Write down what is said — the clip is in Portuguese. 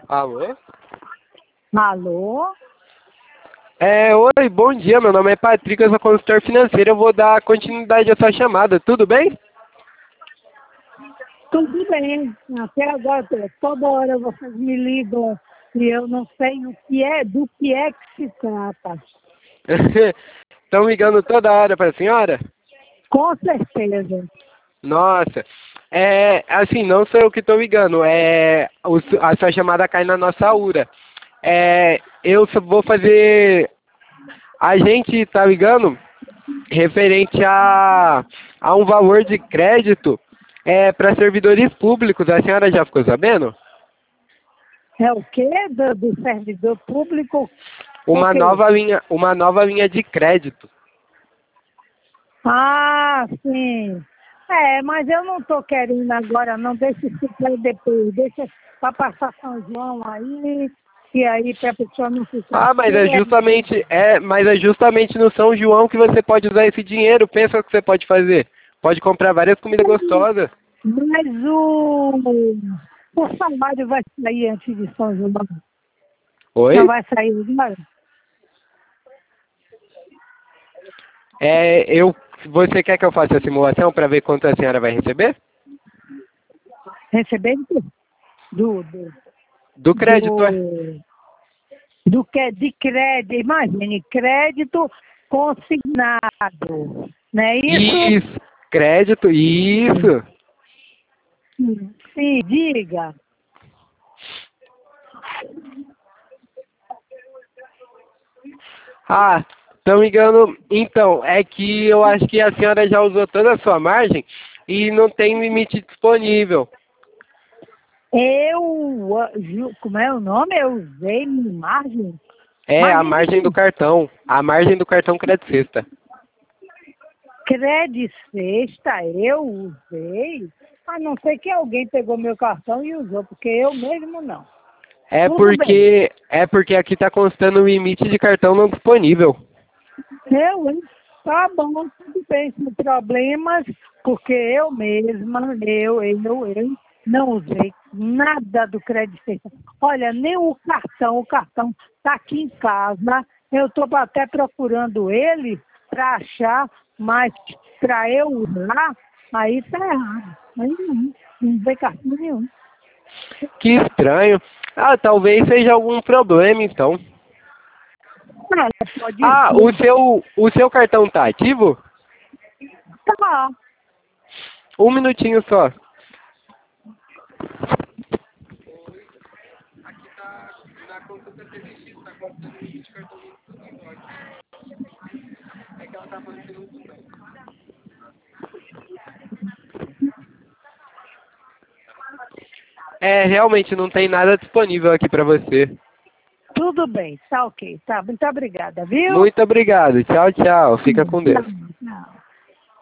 Alô? Alô? Oi, bom dia, meu nome é Patrick, eu sou consultor financeiro, eu vou dar continuidade à sua chamada, tudo bem? Tudo bem. Até agora, toda hora vocês me ligam e eu não sei do que é que se trata. Estão ligando toda hora para a senhora? Com certeza. Nossa, assim, não sou eu que estou ligando, a sua chamada cai na nossa URA. Eu só vou fazer, a gente tá ligando referente a um valor de crédito para servidores públicos, a senhora já ficou sabendo? É o quê? Do servidor público? Uma O quê? nova linha de crédito. Ah, sim. Mas eu não estou querendo agora, não. Deixa isso para depois. Deixa para passar São João aí, e aí para a pessoa não ficar Ah, mas cheia. mas é justamente no São João que você pode usar esse dinheiro. Pensa o que você pode fazer. Pode comprar várias comidas gostosas. Mas o salário vai sair antes de São João. Não Oi? vai sair agora? Você quer que eu faça a simulação para ver quanto a senhora vai receber? Recebendo do, do, Do crédito, é? do, do que de crédito. Imagine, crédito consignado. Não é isso? Isso, crédito, isso. Sim, diga. Ah, estão ligando. Então, é que eu acho que a senhora já usou toda a sua margem e não tem limite disponível. Como é o nome? Eu usei minha margem. É a Margem de margem quê? do cartão. A margem do cartão Crédito Sexta. Crédito sexta, eu usei. A não ser que alguém pegou meu cartão e usou, porque eu mesmo não. Tudo bem. É porque aqui está constando o limite de cartão não disponível. Hein? Tá bom, tudo bem, sem problemas, porque eu mesma, eu não usei nada do crédito sexta. Olha, nem o cartão tá aqui em casa. Eu estou até procurando ele para achar, mas para eu usar, aí tá errado. Aí não tem cartão nenhum. Que estranho. Ah, talvez seja algum problema então. Olha, pode Ah, ser. o seu cartão tá ativo? Tá. Um minutinho só. Realmente não tem nada disponível aqui para você. Tudo bem, tá ok. Tá, muito obrigada, viu? Muito obrigado. Tchau, tchau. Fica com Tchau, Deus. tchau.